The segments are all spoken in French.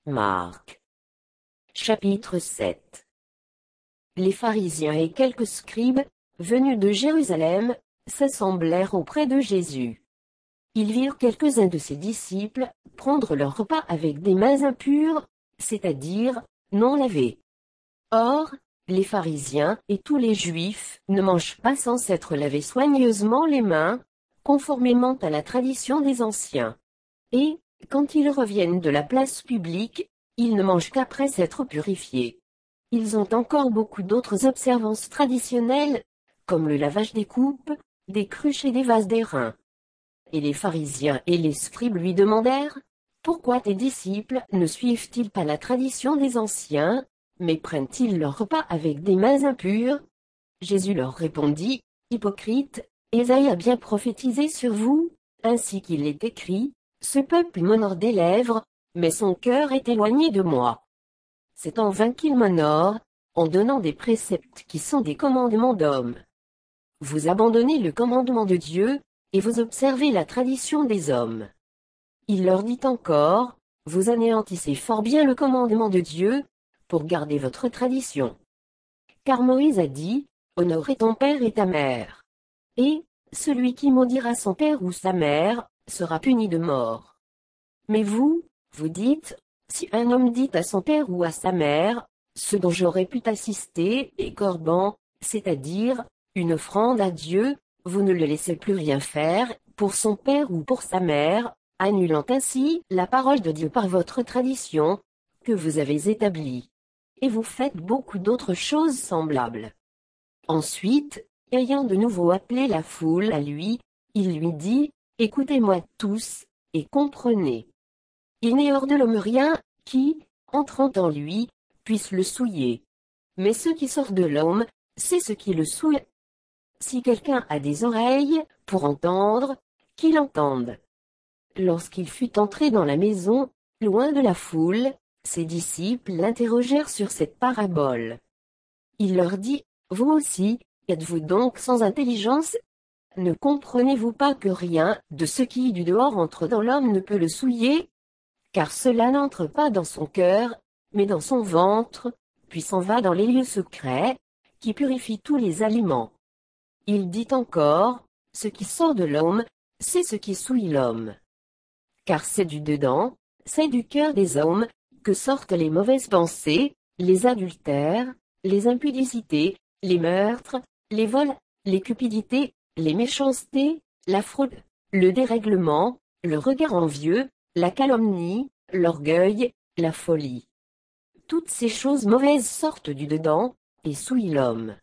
Marc. Chapitre 7. Les pharisiens et quelques scribes, venus de Jérusalem, s'assemblèrent auprès de Jésus. Ils virent quelques-uns de ses disciples prendre leur repas avec des mains impures, c'est-à-dire non lavées. Or, les pharisiens et tous les juifs ne mangent pas sans s'être lavés soigneusement les mains, conformément à la tradition des anciens. Et, quand ils reviennent de la place publique, ils ne mangent qu'après s'être purifiés. Ils ont encore beaucoup d'autres observances traditionnelles, comme le lavage des coupes, des cruches et des vases d'airain. Et les pharisiens et les scribes lui demandèrent, « Pourquoi tes disciples ne suivent-ils pas la tradition des anciens, mais prennent-ils leur repas avec des mains impures ?» Jésus leur répondit, « Hypocrites, Ésaïe a bien prophétisé sur vous, ainsi qu'il est écrit, « Ce peuple m'honore des lèvres, mais son cœur est éloigné de moi. » C'est en vain qu'il m'honore, en donnant des préceptes qui sont des commandements d'hommes. Vous abandonnez le commandement de Dieu, et vous observez la tradition des hommes. Il leur dit encore, vous anéantissez fort bien le commandement de Dieu, pour garder votre tradition. Car Moïse a dit, honore ton père et ta mère. Et, celui qui maudira son père ou sa mère, sera puni de mort. Mais vous, vous dites, si un homme dit à son père ou à sa mère, ce dont j'aurais pu t'assister est corban, c'est-à-dire, une offrande à Dieu, vous ne le laissez plus rien faire, pour son père ou pour sa mère, annulant ainsi la parole de Dieu par votre tradition, que vous avez établie. Et vous faites beaucoup d'autres choses semblables. Ensuite, ayant de nouveau appelé la foule à lui, il lui dit, écoutez-moi tous, et comprenez. Il n'est hors de l'homme rien, qui, entrant en lui, puisse le souiller. Mais ce qui sort de l'homme, c'est ce qui le souille. Si quelqu'un a des oreilles, pour entendre, qu'il entende. Lorsqu'il fut entré dans la maison, loin de la foule, ses disciples l'interrogèrent sur cette parabole. Il leur dit, vous aussi, êtes-vous donc sans intelligence? Ne comprenez-vous pas que rien de ce qui du dehors entre dans l'homme ne peut le souiller? Car cela n'entre pas dans son cœur, mais dans son ventre, puis s'en va dans les lieux secrets, qui purifient tous les aliments. Il dit encore, ce qui sort de l'homme, c'est ce qui souille l'homme. Car c'est du dedans, c'est du cœur des hommes, que sortent les mauvaises pensées, les adultères, les impudicités, les meurtres, les vols, les cupidités, les méchancetés, la fraude, le dérèglement, le regard envieux, la calomnie, l'orgueil, la folie. Toutes ces choses mauvaises sortent du dedans, et souillent l'homme.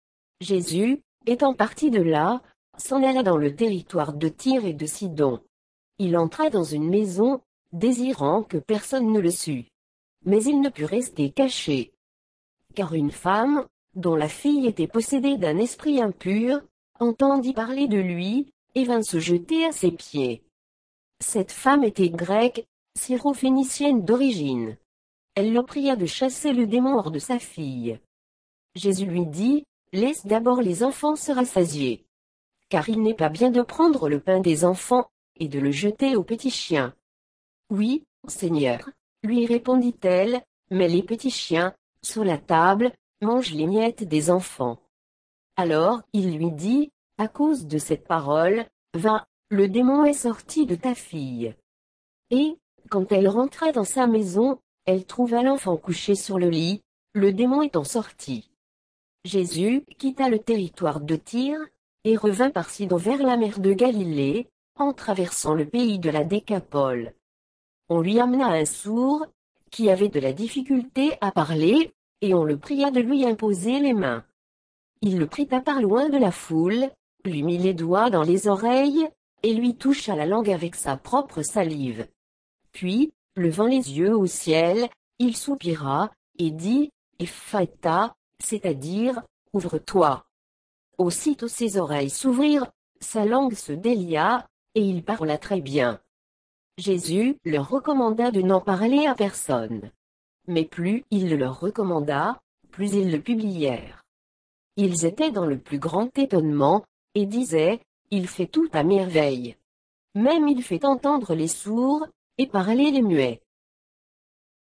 Jésus, étant parti de là, s'en alla dans le territoire de Tyr et de Sidon. Il entra dans une maison, désirant que personne ne le sût. Mais il ne put rester caché. Car une femme, dont la fille était possédée d'un esprit impur, entendit parler de lui, et vint se jeter à ses pieds. Cette femme était grecque, syrophénicienne d'origine. Elle le pria de chasser le démon hors de sa fille. Jésus lui dit, laisse d'abord les enfants se rassasier. Car il n'est pas bien de prendre le pain des enfants, et de le jeter aux petits chiens. Oui, Seigneur, lui répondit-elle, mais les petits chiens, sur la table, mangent les miettes des enfants. Alors, il lui dit, à cause de cette parole, va, le démon est sorti de ta fille. Et, quand elle rentra dans sa maison, elle trouva l'enfant couché sur le lit, le démon étant sorti. Jésus quitta le territoire de Tyr, et revint par Sidon vers la mer de Galilée, en traversant le pays de la Décapole. On lui amena un sourd, qui avait de la difficulté à parler, et on le pria de lui imposer les mains. Il le prit à part loin de la foule, lui mit les doigts dans les oreilles, et lui toucha la langue avec sa propre salive. Puis, levant les yeux au ciel, il soupira, et dit, Ephphatha, c'est-à-dire, ouvre-toi. Aussitôt ses oreilles s'ouvrirent, sa langue se délia, et il parla très bien. Jésus leur recommanda de n'en parler à personne. Mais plus il le leur recommanda, plus ils le publièrent. Ils étaient dans le plus grand étonnement, et disaient, il fait tout à merveille. Même il fait entendre les sourds, et parler les muets.